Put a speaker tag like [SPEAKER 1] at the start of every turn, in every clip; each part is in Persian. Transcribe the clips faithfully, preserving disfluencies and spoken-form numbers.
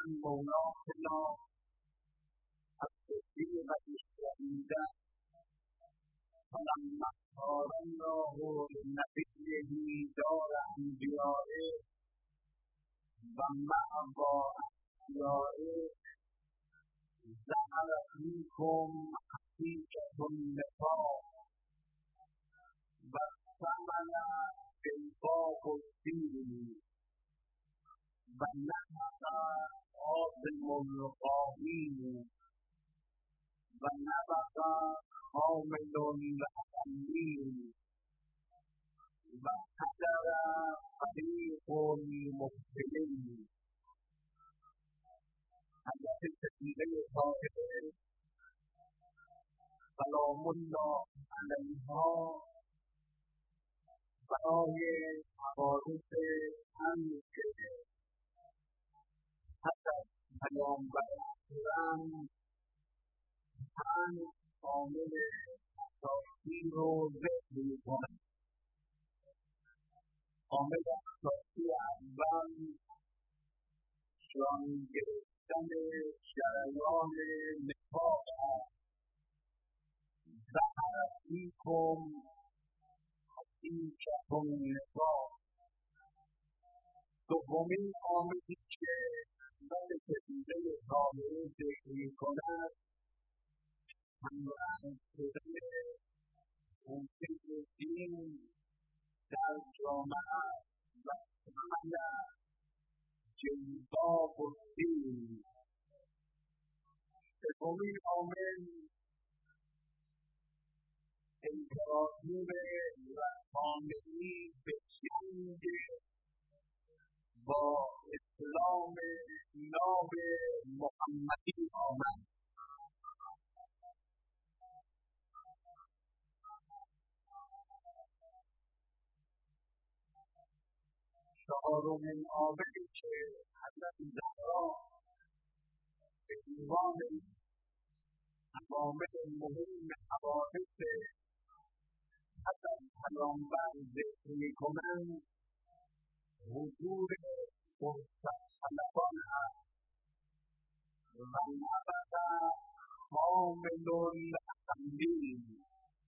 [SPEAKER 1] مولا خدا از قصه بنی‌اسرائیل فلما اختار الله لنبیه دار انبیائه و مأوی انبیائه ظهر فیکم حقیقة النفاق و ثمن انفاق الدین و نطق عاصم الغاوین و نطق حامل الحمیم و حضر فریق المبطلین. حضرت سیدة طاهره سلام الله علیها برای حوادث همین که حضرت پیامبر اکرم پنج عامل اساسی رو ذکر می‌کنند. عامل اساسی اول جان گرفتن جریان نفاق است. ظهر فیکم حقیقة النفاق. دومین عاملی که حضرت سیدة طاهره ذکر می‌کند همراه شدن حقوق دین در جامعه و ثمن جلباب الدین. سومین عامل امپراتور رحمانی به جنگ با اسلام ناب محمدی آمد. چهارمین عاملی که حضرت زهرا به عنوان عوامل مهم حوادث حضرت پیامبر ذکر می‌کنند حضور فرصت طلبان است و نبض حامل الحمیم.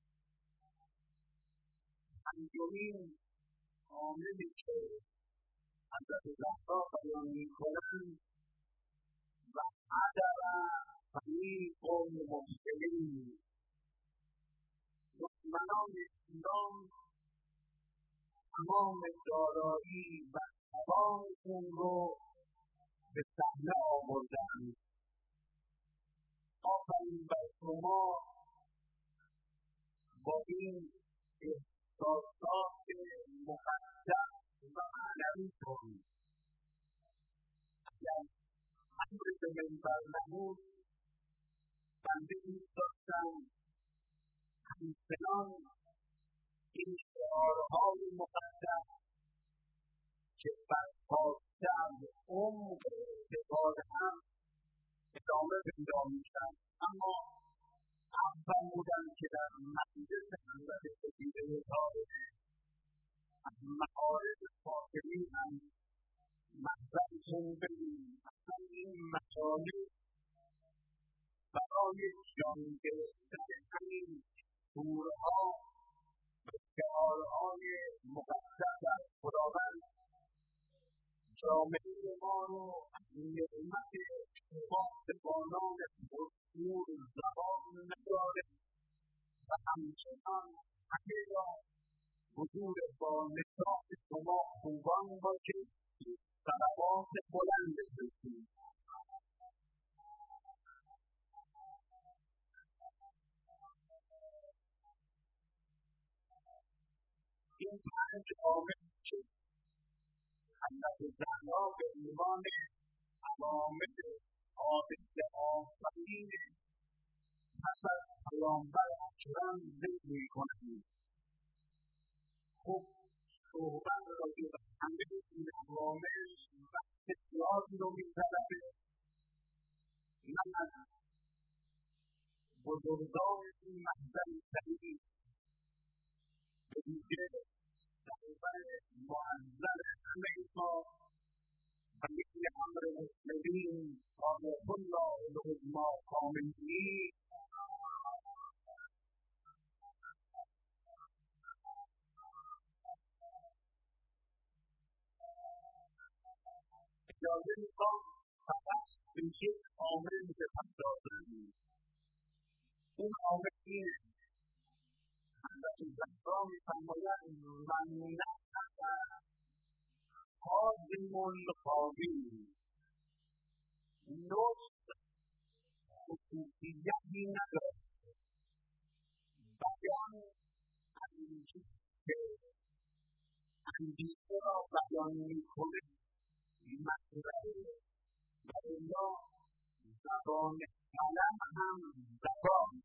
[SPEAKER 1] پنجمین عاملی که حضرت زهرا بیان می‌کنند و حضر فریق المبطلین. دشمنان اسلام تمام دارایی و توانشون رو به صحنه آوردند. آفرین بر شما با این احساسات مقدس و معنویتون. اگر امر به منبر نبود بنده می‌داشتم همچنان این شعارهای مقدس که برخاسته از عمق اعتقاد هم ادامه پیدا می‌شد، اما اول بودند که در مجلس حضرت سیدة طاهره از معارف فاطمی هم مطرحشون بدیم. اصلا این مطالب برای جان گرفتن همین شورها و شعارهای مقدس از خداوند جامعه ما رو از نعمت پاسبانان پرشور زبان نداره و همچنان همه را حضور با نشاط شما خوبان باشید. صلوات بلند بسید. این پنج عامل که حضرت زهرا به عنوان عوامل حادث آفرین پس از پیامبر اکرم ذکر می‌کنند. خب صحبت راجع به همه این عوامل وقت زیادی رو می‌طلبه. من از بزرگان این محضر شریف به ویژه سرور معظم همه ما خلیل امر مسلمین آیت الله العظمی خامنه‌ای اجازه میخوام فقط به یک عامل بپردازم. اون عامل اینه حضرت زهرا میفرمایند من نفس حازم القاوی نطق خصوصیتی ندارد، بیان اندیشه اندیشه را بیان میکنه مطلب ولا زبان قلم هم زبان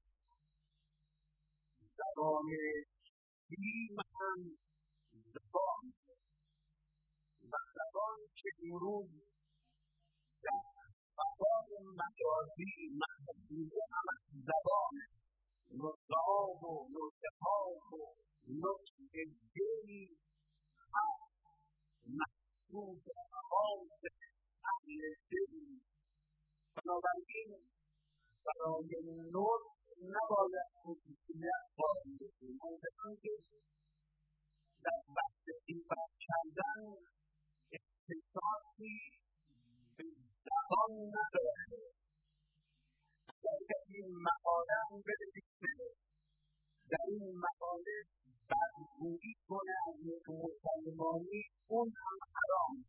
[SPEAKER 1] زبان علم هم زبان و زبان که امروز در فضای مجازی محدوده هم از زبان نطقات و نطقات و نطق دل هم محسوب خاص اهل دل. بنابراین برای نطق نباید خصوصیت قائل بشیم. منتظرم که در بحث صفت کردن اختصاصی به زبان نداره. اگر این مقاله رو بنویسه در این مقاله بدگویی کنه از یک مسلمانی اون هم حرام.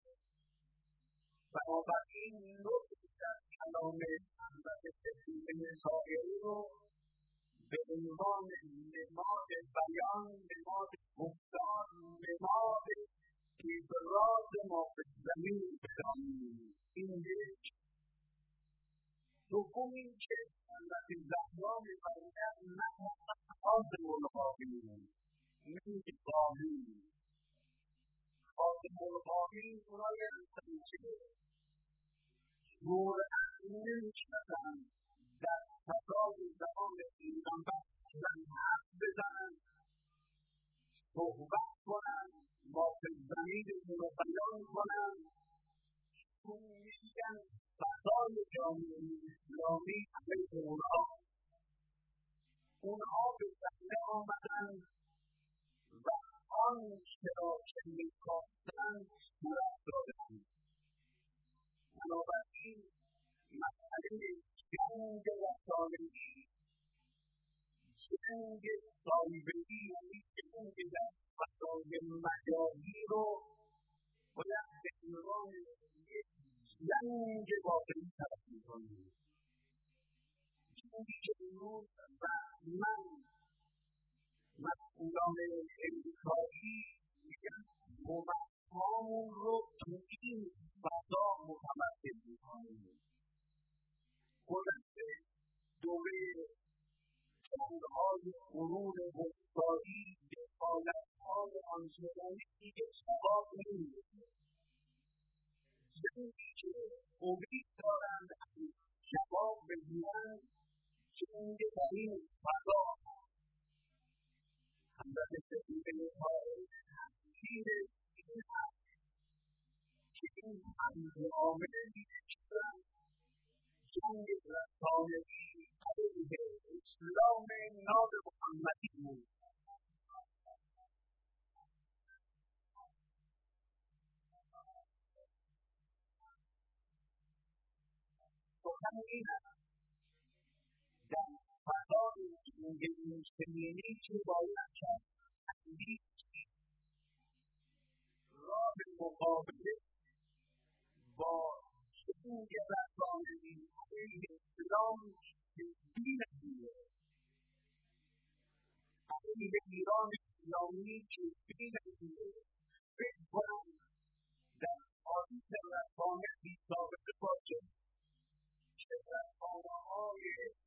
[SPEAKER 1] بنابراین نطق در کلام حضرت سیدنا شاعری رو به عنوان نماد بیان، نماد گفتار، نماد ابراز ما فی الضمیر بدانیم. این یک. دوم این که حضرت زهرا می‌فرماید من حازم القاوی نمی‌گه قاوی. حازم القاوی اونایی هستن که جرأت نمی‌کنند در فضای زبان پیغمبر حرف بزنند، صحبت کنند، ما فی الضمیرشون رو بیان کنند. چون می‌گن فضای جامعه اسلامی علیه اونها اونها به صحنه آمدند و آنچه را که می‌خواستند صورت دادند. بنابراین مسئله جنگ رسانه‌ای، جنگ سایبری یعنی جنگ در فضای مجازی رو باید به عنوان یک جنگ واقعی تلقی کنیم. جنگی که امروز رسما مسئولان امریکایی میگن قوت‌هامون رو تو این فضا متمرکز می‌کنیم. گذشته دوره جنگ‌های قرون وسطایی دخالت‌های آنچنانی اتفاق نمی‌افتاد. جنگی که امید دارند جواب بگیرند جنگ در این فضا حضرت سیدنا شاعری تفسیر این هست که این امر عامل می‌شود جنگ رسانه‌ای علیه اسلام ناب محمدی بود. سخن این است در فضای جنگ مسلمانی که باید کرد اندیش راه مقابله با جنگ رسانه‌ای علیه اسلام دین دیگه علیه ایران اسلامی که دین دیگه فکر کنم در حادث رسانه‌ای ثابت باشه که رسانه‌های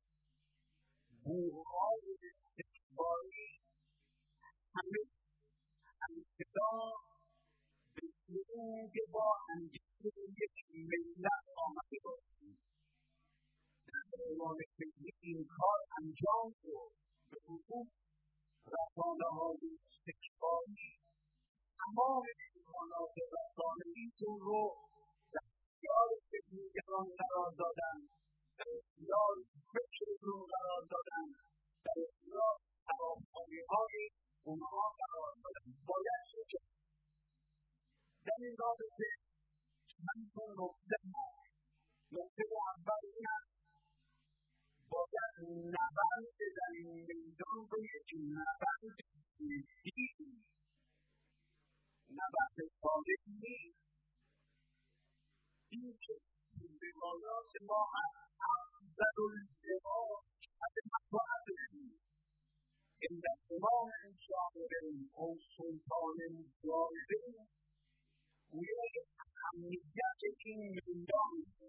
[SPEAKER 1] بوهای استخباری همه ابتدا به جنگ با انگیزه یک ملت آمده باشند. در زمان فکری این کار انجام شد. به خصوص رسانه‌های استخباری تمام امکانات رسانه‌ایشون رو در اختیار دیگران قرار دادن، در اختیار فکرشون قرار دادن، در اختیار توانایی‌های اونها قرار دادن. باید که در این رابطه چند تا نکته هست. نکته اول این است باید نبرد در این میدان رو یک نبرد جدی، نبرد ساده نیست. این که روایات ما از افضل الجهاد از مطاعت داریم این در امام شاعرین او سلطان جاهدین گویای اهمیت این میدان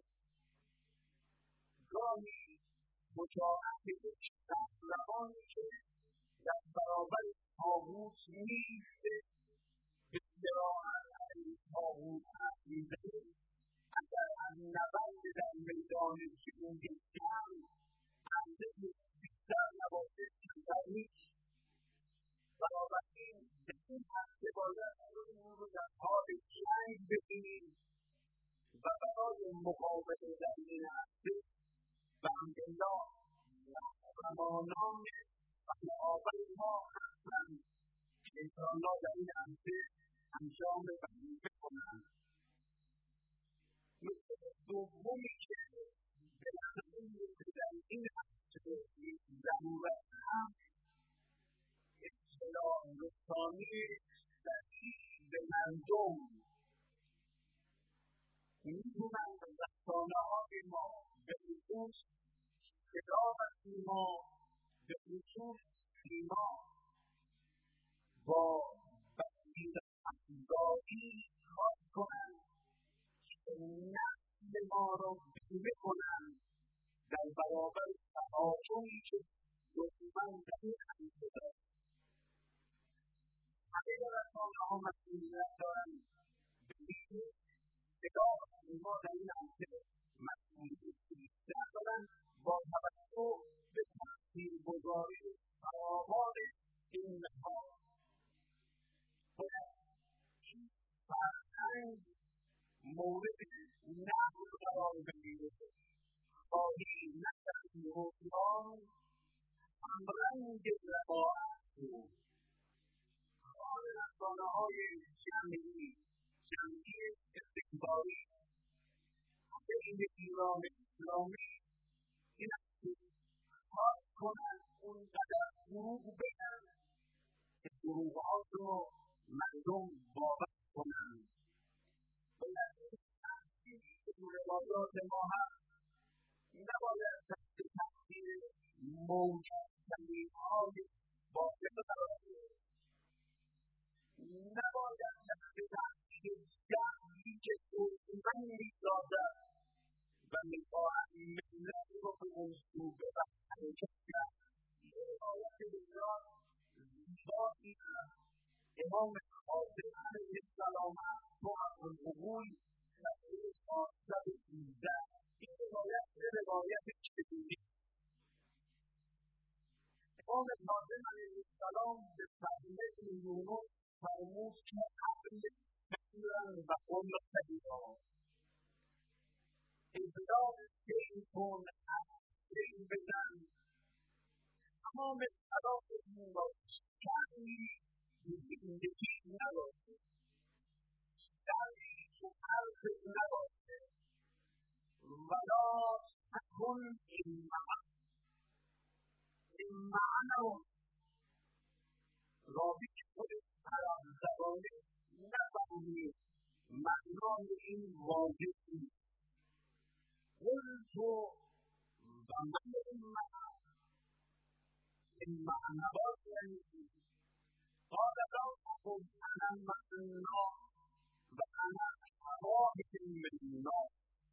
[SPEAKER 1] گاهی مجاهد یک قهرمانی که در برابر طاغوت می‌ایسته به صراحت علیه طاغوت حرف می‌زنه، اگر از نبرد در میدان جنگ جنگ ارزش بیشتر نباشه کمتر نیست. بنابراین به این هسته باید خودمون رو در حال جنگ ببینیم و برای مقابله در این هسته بحمدالله قهرمانان بلاآور ما هستند که انشاءالله در این هسته انجام وظیفه کنند. نکته دومی که به نظر می‌رسه در این هسته ضرورت هست اطلاع رسانی صحیح به مردم. می‌دونند رسانه‌های ما به خصوص صدا و سیما به خصوص سیما با بسیط افزایی کار کنند که نسل ما را بیمه کنند در برابر تهاجمی که دشمن در این هسته دارد. همه رسانه‌ها مسئولیت دارند به صدا و سیما در این هسته مسئولیت بیشتر دارند با توجه به تاثیرگذاری فراوان این نهاد. باید این فرهنگ مورد نقد قرار بگیره. خواهی نکردی حکمران همرنگ رفاعت بود. کار رسانه‌های جمعی جمعی استکباری بین ایران اسلامی این است که کار کنند اونقدر دروغ بگن که دروغ‌هات رو مردم باور کنند. باید این تحصیلی که تو روایات ما هست نباید تحت تاثیر موجب تبلیغ‌های باطل قرار گرفت. نباید تحت تاثیر جهلی که دشمن می‌سازد و می‌خواهد ملت رو به اون سو ببرد کرد. یه روایت بسیار زیبایی هست. امام کاظم علیه السلام از صحف العقول صفحه چهارصد و سیزده این روایت یه روایت چگونی. امام کاظم علیه السلام به فضل ابن یونس فرمود که عقل بگیرن و قول سلیقا اطلاع دین کن از دین بزن. تمام تلاقتون را شأنی زندگی نباشه، شأنی تو حرف نباشه. ولا تکن این معنی راوی که خودش عرب زبانه نفهمید معنای این واژه چیست. قلت و من این معنی این معنی باز یعنی چیست؟ قال لا تقل انا معنی و انا شواهد من الناس.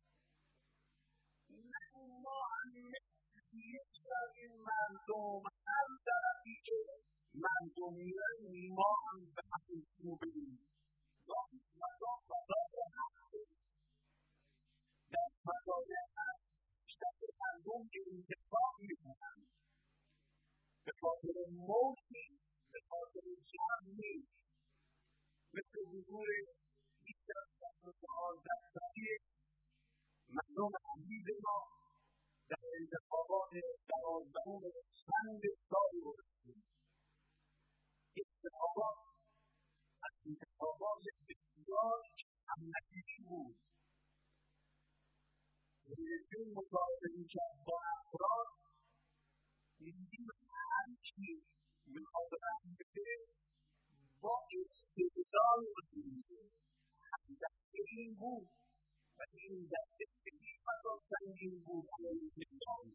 [SPEAKER 1] نگو ما هم مثل یکتر این مردم هر طرفی که مردم میرن ما هم به همین سو بریم. گاهی مردم فضای هسته در فضای هست بیشتر مردم که انتفاع میکنن به خاطر موتی به خاطر جمعی مثل حضور بیشتر از چهارده سالی در انتخابات دوازدهم اسفند سال گذشته. انتخابات از انتخابات بسیار همنشینی بود. رژیم مصاحبه میکرد با افراد، می‌دیدیم هر چی میخواد رنگ بده با استدلال بودیم. هم دسته این بود و این دسته این فضا سنگین بود علیه نظام.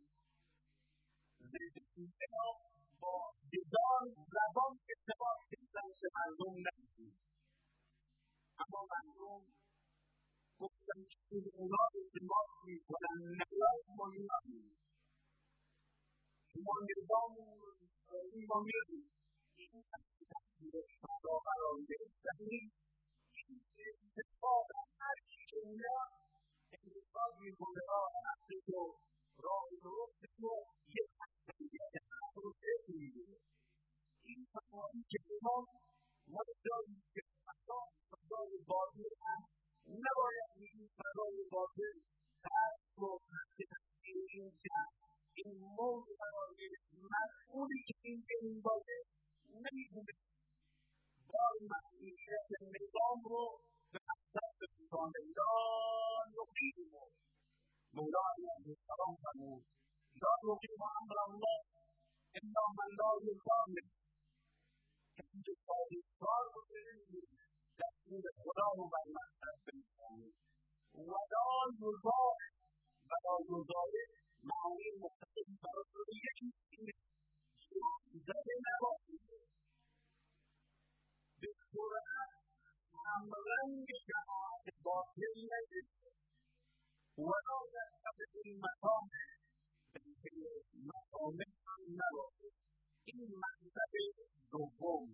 [SPEAKER 1] رژیم با هزار زبان اتفاق کردن که مردم نمی‌دید، اما مردم گفتن که اونا اتفاق میکنن نیاز ما نیازیم. شما نظام ما میدید این تحصیل فضا قرار گرفتنی این اتفاق هر چی که اونا انتخاب میکنه راه حقیق و راه درست و یک حقیقت حقیقت میده. این تمامی که ما ما داریم که فضا فضای باطل هست، نباید این فضای باطل تحصیل و تحصیل این کرد. این موضوع قرار گرفت مسئولی که این این باشه نمیدونه بار مسئولیت نظام رو به مقصد برسانه. لا نقیم مولا علیه السلام فرمود لا نقیم امر الله الا من لا یطاع. کسی که سازگار باشه دستور خدا رو بر مقصد برسانه. و لا یطاع و لا یطاع معانی مختلفی برای شده. یکی اینه زده نباشیده به سرعت همرنگ جماعت باطل نگیده ولا نستبد المطامع بلکه مطامع هم نباشه. این مقصد دوم.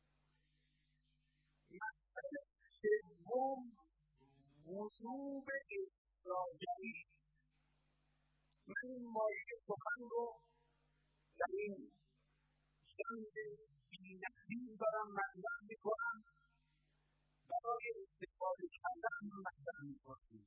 [SPEAKER 1] مقصد سوم وجوب اصلاحگری. من این مایه سخن رو در این جنگ بی‌نظیر دارم مطرح میکنم، برای استفاده کردن مطرح میکنم.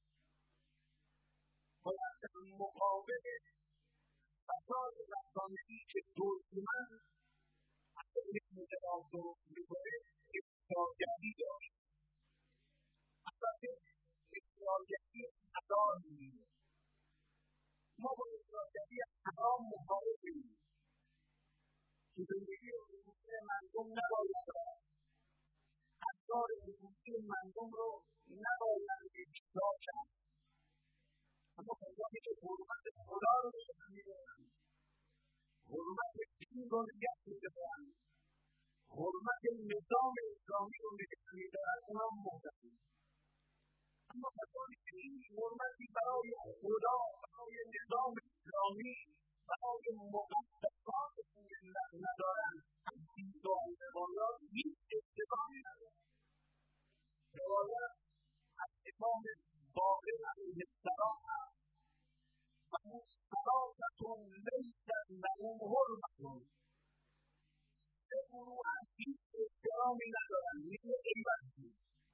[SPEAKER 1] باید در مقابل فساد رسانه‌ای که دشمن علیه انقلاب درست میکنه اصلاحگری داشت. البته اصلاحگری حلال نیست. ما با اصلاحگری حرام مخالفیم که زندگی حقوقی مردم نباید دارد. افکار حقوقی مردم رو نباید اجرا کرد. اما کسانی که حرمت خدا رو نگه می‌دارند، حرمت دین رو نگه می‌دارند، حرمت نظام اسلامی رو نگه می‌دارند، اونا محترمند. اما کسانی که این حرمتی برای خدا، برای نظام اسلامی، برای مقدسات ملت ندارند، از دیدگاه روایات هیچ اشتباهی ندارند. روایت از امام باقر علیه السلام هست و مستراحتون لیست لهم حرمتون. سه گروه از هیچ احترامی ندارند، نیمه غیبتی.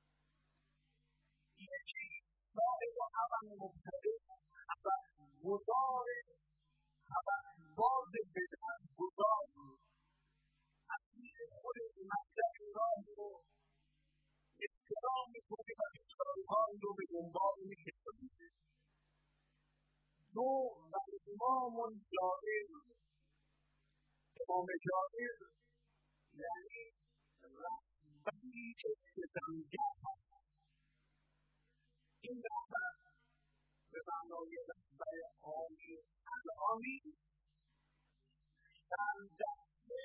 [SPEAKER 1] یکی صاحب هوس مبتدع، هوس‌گذار، هوس‌باز بدعت‌گذار، از پیش خودش مبدأ راه رو احترام می‌کنه و بیچاره‌هایی رو به دنبال می‌کشونه. دو و امام جائر. امام جائر یعنی رهبری ستمگر هست. این رهبر به معنای رهبر عالی العالی سردسته،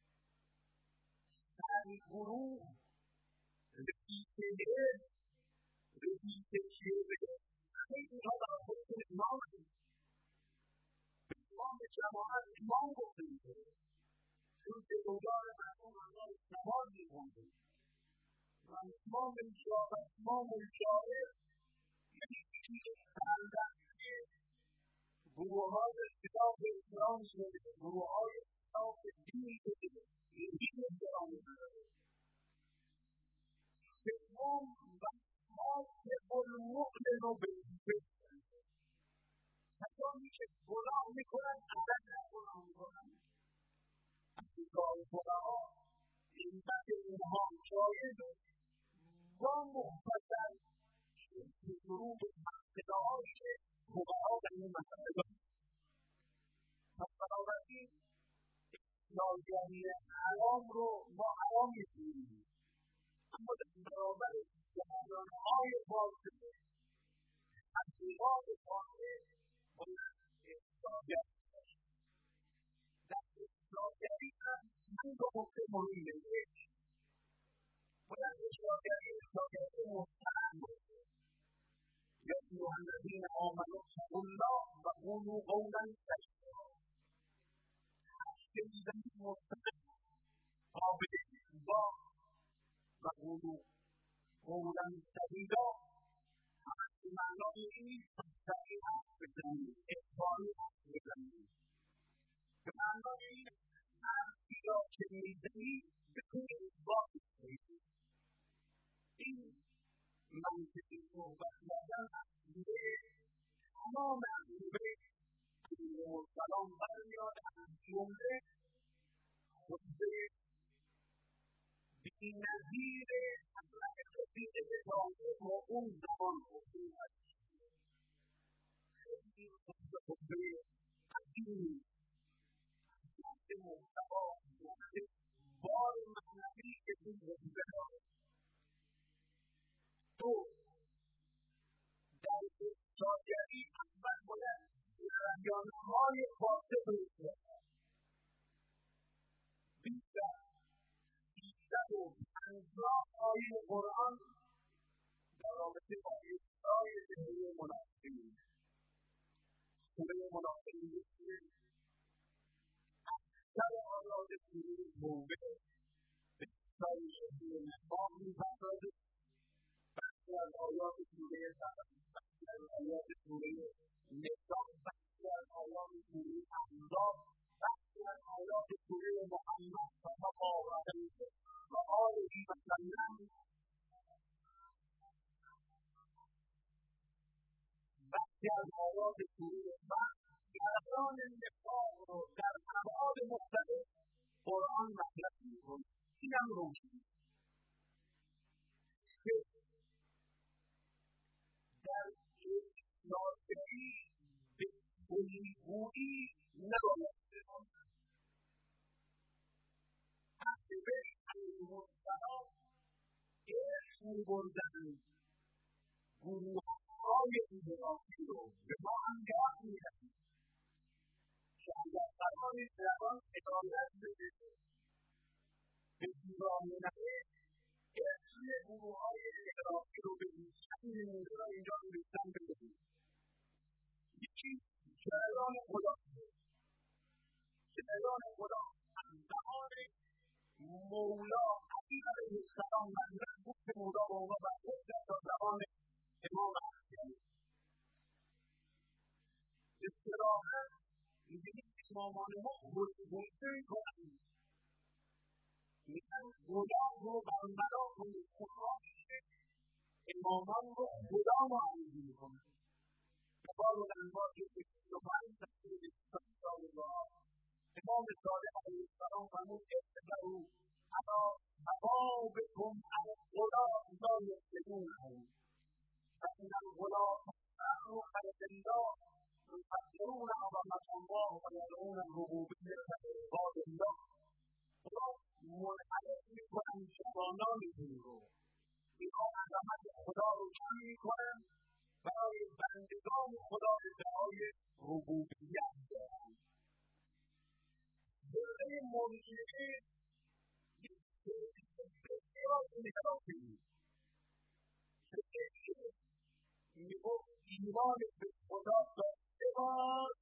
[SPEAKER 1] سرگروه، رئیس حزب، رئیس شعبه، همه اینها برای خودشون امام هست. به امام جماعت امام گفته می‌شه، چون جلوگاه مردم الله نماز می‌خونده و امام جائر امام جائر یعنی چیز سردسته گروه‌های خلاف اسلام شده، گروه‌های خلاف دین شده، این احترام نداره. سوم و حاکم المؤمن بالکفر. کسانی کسانی که گناه میکنن ابدا گناه میکنن. از دیدگاه فقها علت اینها جایز با مختصر شروع به اقتداهایی که فقها در این مسئله دارند. پس بنابراین ناگهانی حرام رو ما حرام می‌دونیم، اما در برابر جریان‌های باطل تبلیغات باطل باید احتیاط داشت. در احتیاطگری هم چند تا نکته مهمه. یک، باید احتیاطگری احتیاطگری مستقیم باشه. یا ایها الذین آمنوا اتقوا الله و قولوا قولا سدیدا. شنیدن مستقیم قابل اثبات و قولوا قولا سدیدا به معنای این نیست مستقیم حرف بزنید، اخباری حرف بزنید. به معنای این حرفی را که میزنید بتونید اثبات کنید. این منطقی صحبت کردن از روی تمام عقیده علیه‌السلام برمیاد. از جمله خطبه بی‌نظیر حضرت رفیق طاهر با اون زمان خطبه خیلی خطبه عظیمی حضرت محتوا مختلف بار معنوی که این خطبه داره. دو، در احتیاطگری اول باید جریان‌های باطل رو احتیاط بیشتر بیشتر و پنجاه آیه قرآن در رابطه با اصلاح چهره منافقین چهره منافقین که اکثر آیات سوره توبه به اصلاح چهره نفاق می‌پردازه. بخشی از آیات سوره صف، بخشی از آیات سوره نساء، بخشی از آیات سوره احزاب، بخشی از آیات سوره محمد صلی الله علیه و آله و سلم، بخشی از آیات سوره صف جریان نفاق رو در ابعاد مختلف قرآن مطرح می‌کنه. اینم روشن در احتیاطگری به کلی‌گویی نباید بماند. اهل بیت علیه‌السلام اسم می‌بردند گروه‌های انحرافی رو، به ما هم یاد می‌دهند که اگر قرار جوان هدایت بده به دیوانه اسم گروه‌های انحرافی رو بگید. همین نمونه را اینجا نوشتم بگید. یکی جریان خدا جریان خدا از زمان مولا علی علیه السلام مطرح بود که مولا با اونا برخورد کرد تا زمان امام علی. اصطلاحاً می‌بینید امامان ما خودگویی می‌کنند، میگن گناه رو برملا کنید. خدا میشه امامان رو خدا معرفی می‌کنند. بار و انبار که بیست و پنج تفسیر سال الله امام صادق علیه السلام فرمود اتبعوا علی ابوابکم الغلا لا یفقهونهم فإن الغلا تأمر خلق الله يفسرون عظمة الله ويدعون الربوبیة لعباد الله. خدا منحرف می‌کنند جوانانشون رو، اینها عظمت خدا رو جمع می‌کنند برای بندگان خدا ادعای ربوبیت دارند. فرقه مرجئه یک بسیار انحرافی فرقه که میگفت ایمان به خدا داشته باش،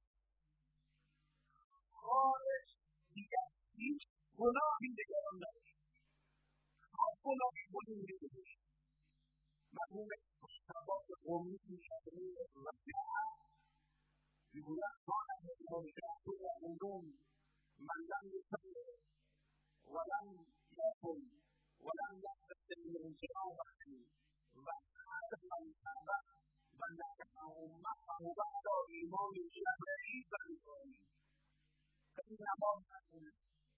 [SPEAKER 1] خارج دیگر هیچ گناهی نگران نداشت. هر گناهی کنی می‌کنی. مرحوم عباس قمی می‌شنید رفیعه می‌گوید کان المرجئة یقولون من لم یصلی ولم یصم ولم یغتسل من جنابة وحسب من تاب و نکح امته بعد ایمان چیز برای کنیم این نماز نکنیم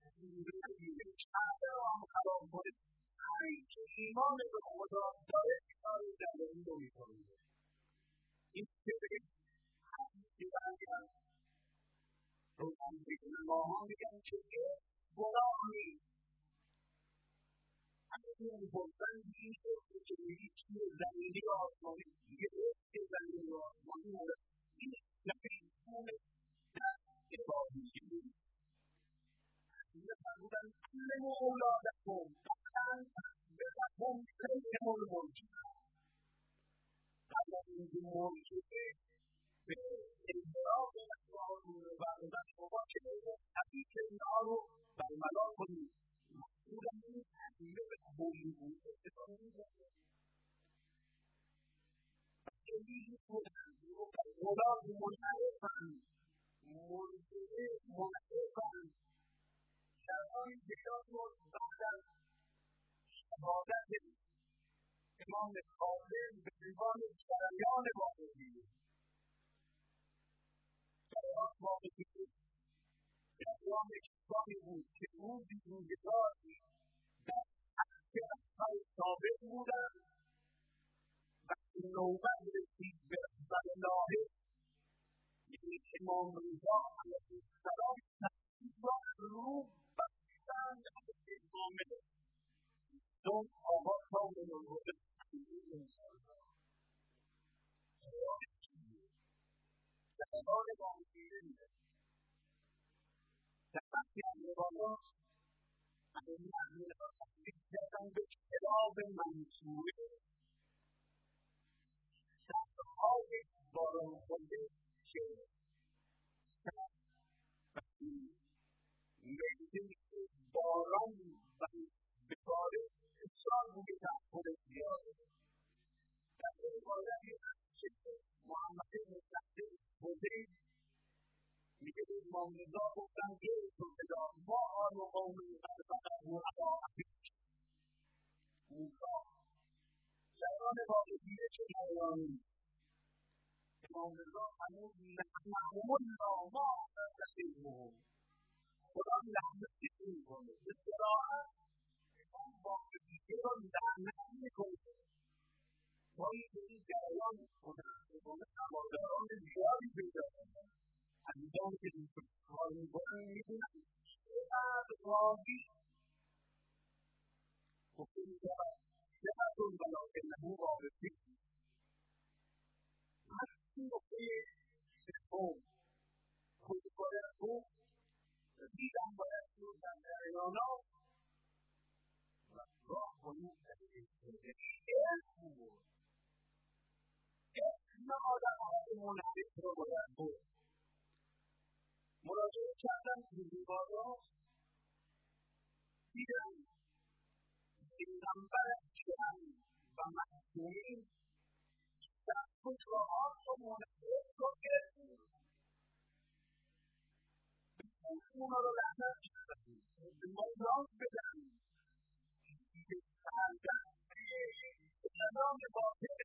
[SPEAKER 1] شهر رو هم خراب کنیم همین که ایمان به خدا داره کاری در این رو میکنیم این که بگیم همین برگرد روزن بگیم ماها میگن که گناه نیست همین بودن این شد که میگی چیه زمینی و آسمانی یه که زمینی و آسمانی مورد این نفید خونه در اتفاقی کنیم این فرمودن کل اولادکم فقط بلکم سیدم المرجع قبل از اینکه مرجعه به انحراف اسرار و عبادت شما که حدیث اینا رو برملا کنید مقصودم این تحمیل به قبولی بود اتفاق می‌کنه خیلی بودن اولاد منحرفن مرجعه منحرفن شرطان بسیار بعد از شهادت امام کاظم به عنوان جریان واقعی جریان واقعی جریان کسانی بود که روزی روزگاری در عهد اصحاب ثابت بودند و نوبت رسید به رحمت‌الله یعنی امام رضا علیه السلام تشریف را رو بستند علیه امام چون آقا کامل الهدی جریان واقعی وقتی امروز این امیر را تحقیق کردن به کتاب منصوره شهرهای باران خورده که میدونی که باران و بکاره بسیار روی تحقیق زیاده در روایتی که محمد بن صدیق خودی میگه به امام رضا گفتن که تو بدا ما آن و قوم قد بقروا علی عبیک موسی جریان واقعیه که جریانی امام رضا هنوز نحنهم الله ما نستطیعهم خدا لعنت میکنه به صراحت امام واقعیه را لعنت میکنه ما این جریان متاسفانه هواداران زیادی پیدا کردن عزیزان که این کار میکنن میدونن چقدر راضی گفتیم چقدر ولکنه وارثی این نقطه سوم خود باید گفت دیدم باید بود در جریانا و راه کنید در این علم بود علم آدم های منحرف رو باید بود مراجعه کردن به دیوارا دیدم پیغمبر اکرم و معصومین در فتوحات و منحرف رو گرفتیم اونا رو لعنت کردن به ما نام بدن به سردن به نظام باطل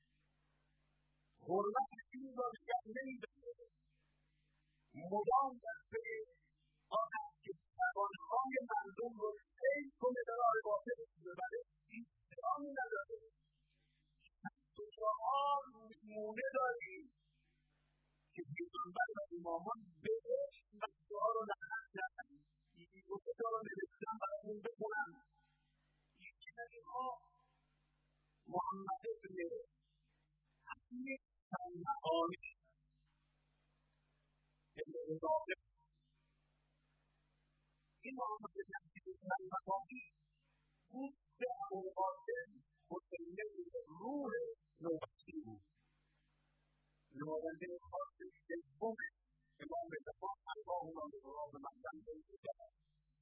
[SPEAKER 1] حرمت این را نگه نمی‌داره مدام دسته آنها که توانهای مردم رو سیل کنه در راه باطل ببره این سرامی نداره فتوحات نمونه داریم که پیغمبر و امامان بهشت بچه‌ها رو لعنت کردن این گفته رو نوشتن براتون بخونم یکی از اینها محمد ابن حکیم صنعانی ابن رضاقه این محمد ابن حکیم صنعانی بود به ابوالقاسم حسینه روح نوبتی بود نوبتی خاصی سوم امام اتفاق الله را به قرآن مقدم بایده کرد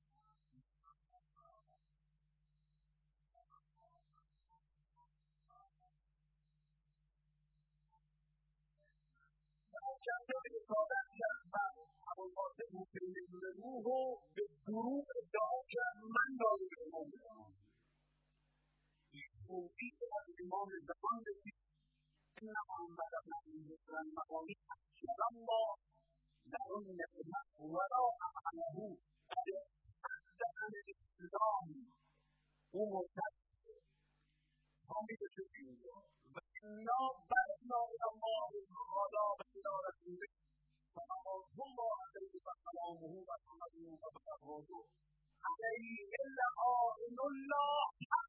[SPEAKER 1] جنجال اصابت کرد و ابوالقاسم حسینه روح رو به دروغ ادعا کرد من داری به امام زمان خوبی که از امام زمان رسید ان محمد ابن حکیم صنعانی اکرم الله در اون نعمت وراء عنه در دهن اسلام او مرتد حامد شد اینجا و انا بعثنا الله خدا و الى رسوله صلوات الله علیه و سلامه و رحمته و برکاته علیه لعائن الله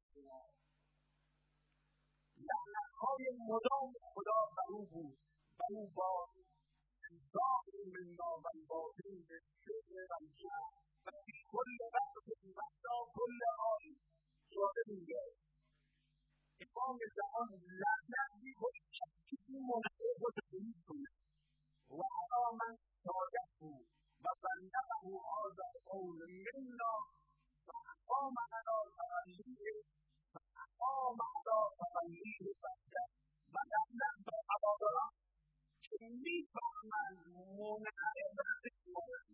[SPEAKER 1] لعنتهای مدام خدا بر او بود بر او باد ظاهر منا و الباطن بالشر والجهل و فی کل وقت و کل حال شده میگه امام زمان لعنت میکنه که این منحه خود تبریز کنه و علا من ساده و بلغه هذا القول منا فاقام علی توليه فاقام علی توليه بنده و لعنت بر عبادالله که میفهمند منحه بنده مورد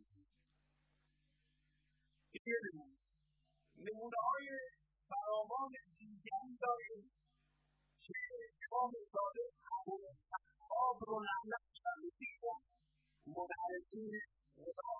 [SPEAKER 1] نمونه های فراوان دیگری داریم که امام صادق اصحاب رو لعنت کرده دیدن منحرفین خدا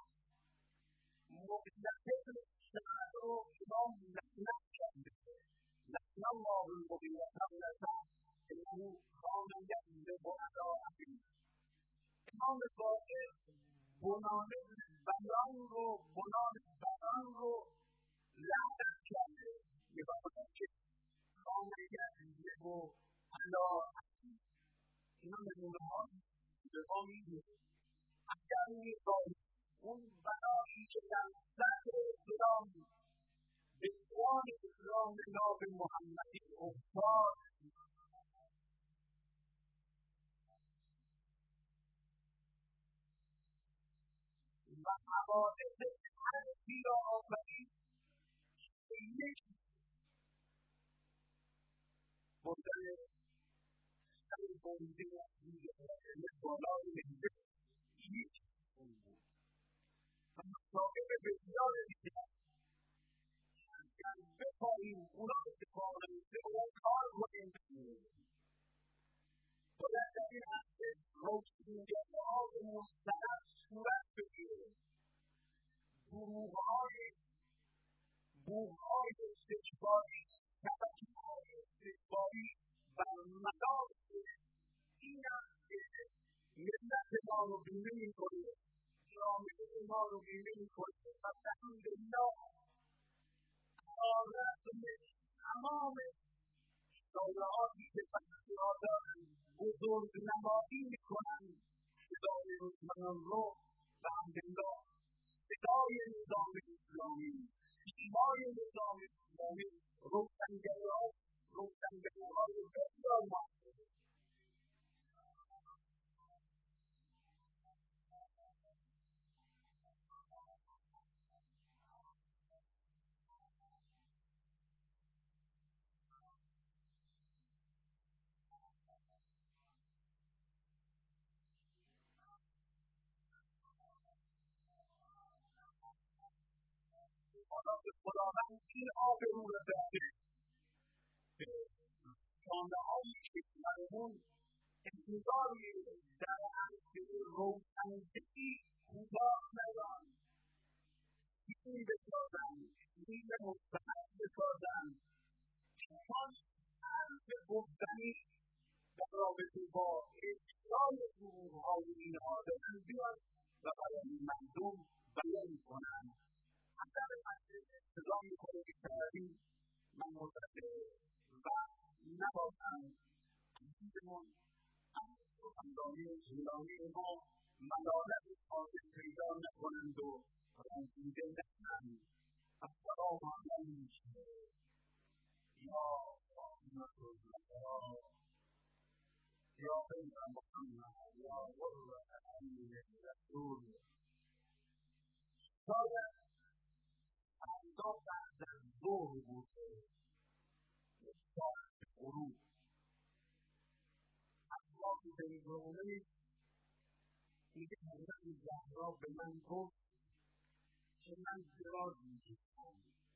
[SPEAKER 1] مبتدع شرع رو امام لعنت کرده لعن الله المبین قبلته انه کان یکذب علی ابیه امام صادق بنان بیان رو بنان بیان رو لعنت کرده می‌باید که کان یکذب علی ابیه اینا نمونه هایی به ما میگه اگر می‌خواهید اون بنایی که در سطح اسلام به عنوان اسلام ناب محمدی افتاد و حوادث حرفی را آفرید که یک بردن سر بریده دیگه بالای نمیده یک بود و مصابه بسیار دیگه اگر بخواهیم اونا رو بخواهیم به اون کار کنیم باید در این هسته روشنگرهای مستند صورت بگیره گروههای گروههای استکباری شبکه‌های استکباری بر مدار این است که ملت ما رو بیمه می‌کنه جامعه ما رو بیمه می‌کنه و الحمدلله رسم تمام دولهاتی که بسیار دارند بزرگ نمایی میکنند صدای دشمنان رو و الحمدلله صدای نظام اسلامی سیمای نظام اسلامی روشنگرهای روشنگرهای بسیار مهم حالا به خداوند این آبرو را داده به جامعه‌های کشورمون انتظار می‌رسد در عرصه روشنگری کوتاه نیایند دین بسازند دین مستحق بسازند چون حرف گفتنی در رابطه با اصلاح گروه‌های اینها دارن بیان و برای مردم بیان کنند اگر ابتدا می‌کنه که کردیم من متوجه و نباشم عزیزمون از سخنرانی طولانی ما ملالت حاصل پیدا نکنند و رنجیده نکنند السلام علیکم یا رحمت الله یا خیر محمد یا قرة عین رسول شاید فردا بعد از ظهر بوده ساعت غروب اطلاف بیرونی میگه حضرت زهرا به من گفت که من دراز میکشم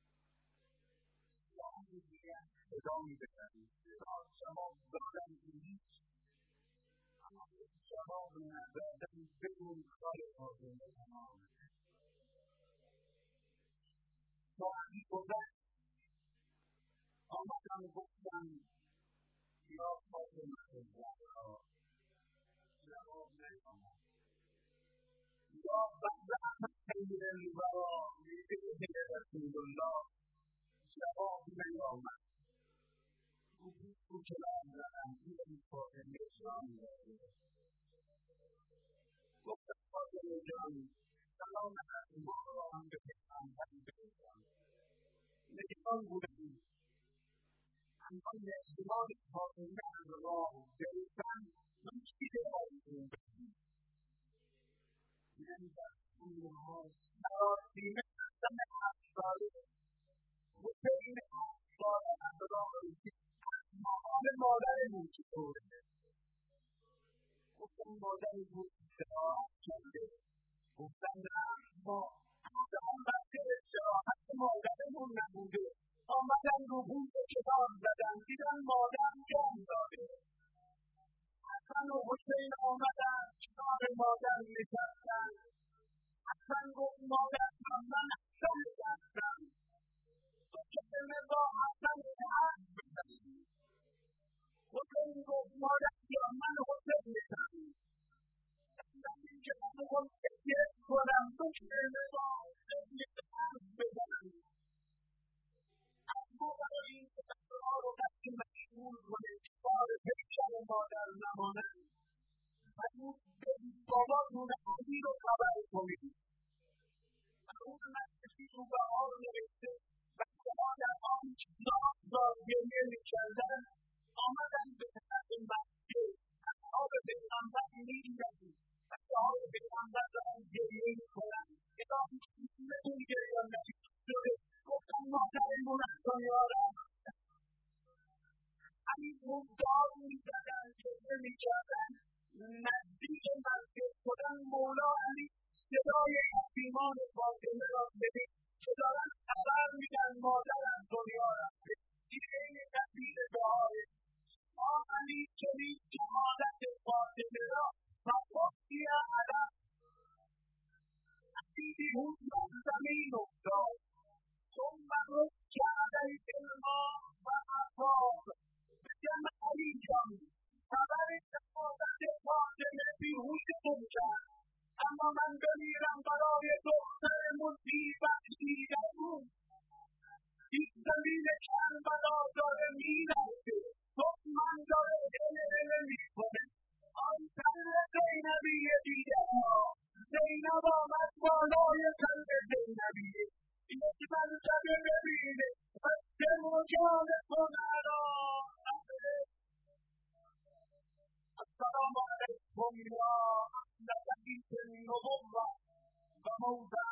[SPEAKER 1] یا همون دیگه صدا میبرم جواب دادم که هیچ اما جواب ندادم بدون کار ساعتی گذشت آمدم گفتم یا فاطمه زهرا جواب نیامد یا بعد احمد خیر الورا میگه رسول الله جواب نیامد او کلام زدم این فاطمه اسلام داره گفتم فاطمه جان سلام علیکم ما هم به پیغمبر برسان نگران بودم اما احتمال فاطمه از راه گرفتن من چیز آیدون بدیم من در اونها سراسیمه هستم افساله حسین افساله از راه مامان مادرمون چطوره گفتم مادرمون استراحت کرده گفتم نه ما همزمان وقت استراحت مادرمون نبوده آمدن رو بوده کتاب زدن دیدن مادر جان داده حسن و حسین آمدن کنار مادر نشستن حسن گفت مادر جان من حسن نشستم تو که با حسن حرف بزنی حسین گفت مادر جان من حسین نشستم این که من خود تکیه کنم تو که با حسین حرف بزنم اما برای این که بچه‌ها رو وقتی مشغول کنه کار پیشن مادر نمانند باید به باباتون علی رو خبر کنید اون مجلسی رو به آن نوشته بچه‌ها در آن داد داد گریه می‌کردن آمدن به طرف مسجد اصحاب پیغمبر می‌دیدن بچه‌ها رو پیغمبر دارن گریه می‌کنن الهی چیزتون گریه نشده گفتن مادرمون از دنیا رفت علی اون داد می‌زدن گریه می‌کردن نزدیک مسجد شدن مولا علی صدای یتیمان فاطمه را ببین که دارن خبر میدن مادر از دنیا رفته این دلیل دعای آن علی چنین جهالت فاطمه را فقاطی عدم علی بیهود بر زمین افتاد ثم رج علیه الماء و افاق بگم علی جان خبر شهادت فاطمه بیهوشتون کرد اما من بمیرم برای دختر مصیبت‌دیده‌تون این زمین کربلا داره می‌لرزه دشمن داره گله می‌کنه آن تن زینبیه دیده ها زینب آمد بالای قلب زینبیه یک منظره ببینه بسته مجال کنرا السلام علیکم یا اهل بیت النبوة و موضع